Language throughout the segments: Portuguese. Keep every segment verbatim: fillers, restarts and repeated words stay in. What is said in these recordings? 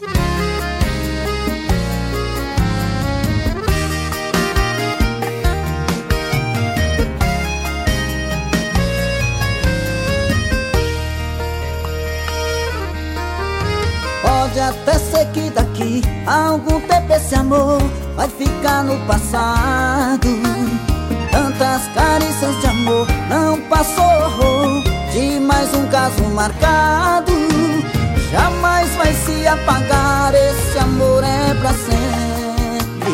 Pode até ser que daqui a algum tempo esse amor vai ficar no passado. Tantas carícias de amor não passou de mais um caso marcado. Jamais vai se apagar, esse amor é pra sempre.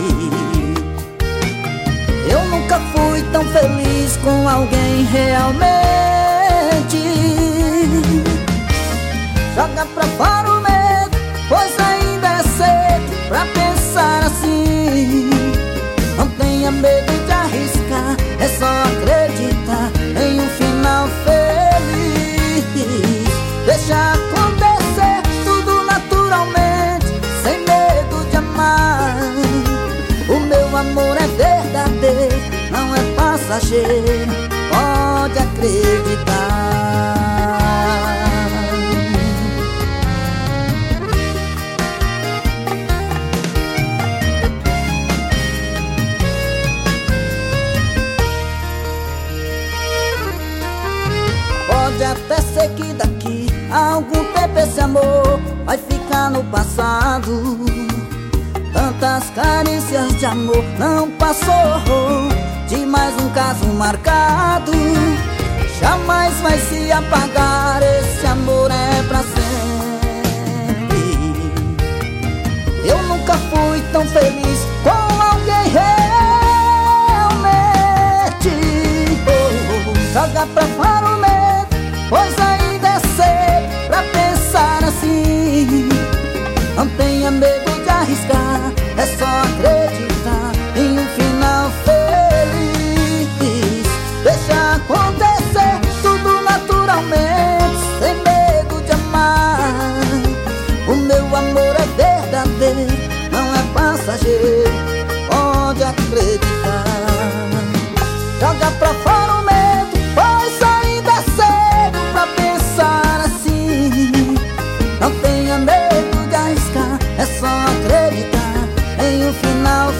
Eu nunca fui tão feliz com alguém realmente. Joga pra fora o medo, pois ainda é cedo pra pensar assim. Não tenha medo de arriscar, é só acreditar em um final feliz. Deixa acontecer tudo naturalmente, sem medo de amar. O meu amor é verdadeiro, não é passageiro, pode acreditar. Pode até ser que daqui a algum tempo esse amor vai ficar no passado. Tantas carícias de amor não passou de mais um caso marcado. Jamais vai se apagar, esse amor é pra sempre. Eu nunca fui tão feliz com alguém realmente. Oh, oh, joga pra fora o medo, pois ainda é cedo pra pensar assim. Não tenha medo de arriscar, é só acreditar em um final feliz. Deixa acontecer tudo naturalmente, sem medo de amar. O meu amor é verdadeiro, não é passageiro, pode acreditar. Joga pra fora o medo, pois ainda é cedo pra pensar assim. Não tenha medo de arriscar, é só acreditar em um final